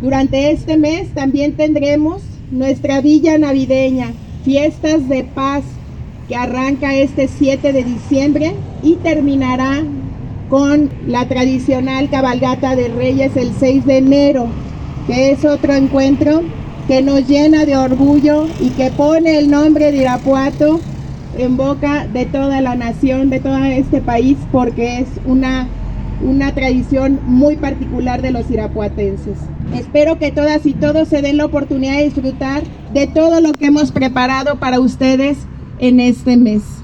Durante este mes también tendremos nuestra Villa Navideña, Fiestas de Paz, que arranca este 7 de diciembre y terminará con la tradicional cabalgata de Reyes el 6 de enero, que es otro encuentro que nos llena de orgullo y que pone el nombre de Irapuato en boca de toda la nación, de todo este país, porque es una tradición muy particular de los irapuatenses. Espero que todas y todos se den la oportunidad de disfrutar de todo lo que hemos preparado para ustedes en este mes.